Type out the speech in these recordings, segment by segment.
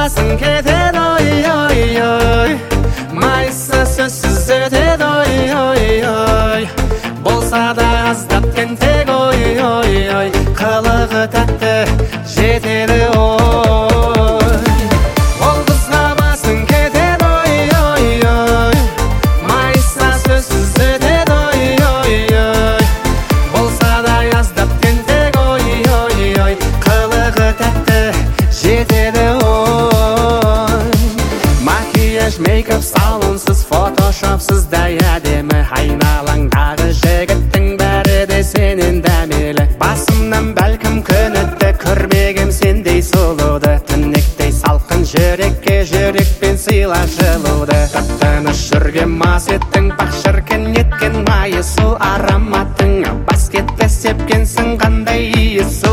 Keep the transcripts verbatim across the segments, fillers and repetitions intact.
басын кетеді ой ой ой, майса сөзсіз өтеді ой ой ой, болса да аздап тентек ой ой ой, қылығы тәтті жетеді ой. Ол қызға басын кетеді ой ой ой, майса сөзсіз өтеді ой ой ой, болса да аздап тентек ой ой ой, қылығы тәтті жетеді ой. Макияж, мейкап, салонсыз, фотошопсыз да әдемі, айналаңдағы жігіттің бәрі де сенен дәмелі. Басымнан бәлкім күн өтті, көрмегем сендей сұлуды, түнектей салқын жүрекке жүрекпен сыйла жылуды. Тып-тыныш жүрген мас еттің, бақ шіркін еткен майы су ароматың, баскетте сепкенсің қандай иісу.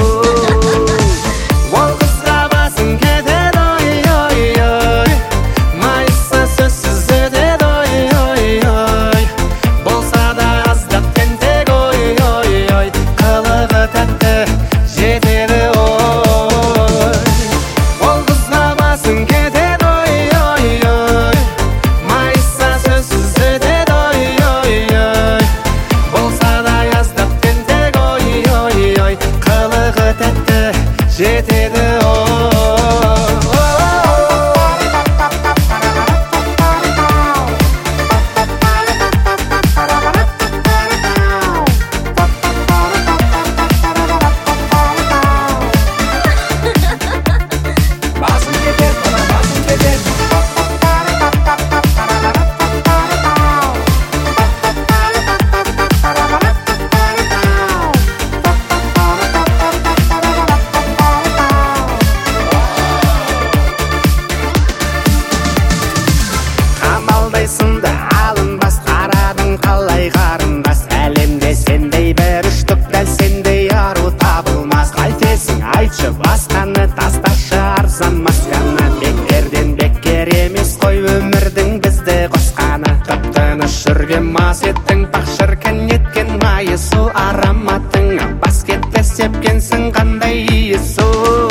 Ол қызға басын кетеді ой ой ой, майса сөзсіз өтеді ой ой ой, болса да аздап тентек ой ой ой, қылығы тәтті жетеді ой. Ол қызға басын кетеді ой ой ой, майса сөзсіз өтеді ой ой ой, болса да аздап тентек ой ой ой, қылығы тәтті жетеді ой. Басын кетеді, бала басын кетеді. Қамалдайсың да алынбас, қарадың қалай қарындас, әлемде сендей бір үштік, дәл сендей ару табылмас. Қайтесің айтшы, басқаны тасташы арзан масканы, бекерден бекер емес қой өмірдің бізді қосқаны. Тып-тыныш жүрген мас еттің, бақ шіркін еткен майы су ароматың, баскетте сепкенсің қандай иісу.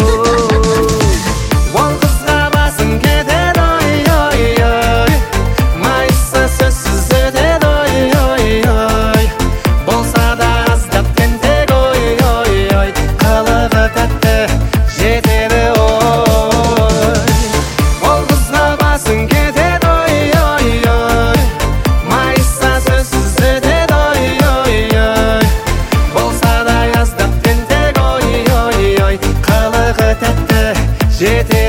Ол қызға басын кетеді ой ой ой, майса сөзсіз өтеді ой ой ой, болса да аздап тентек ой ой ой, қылығы тәтті жетеді ой. Ол қызға басын кетеді ой ой ой, майса сөзсіз өтеді ой ой ой, болса да аздап тентек ой ой ой, қылығы тәтті жетеді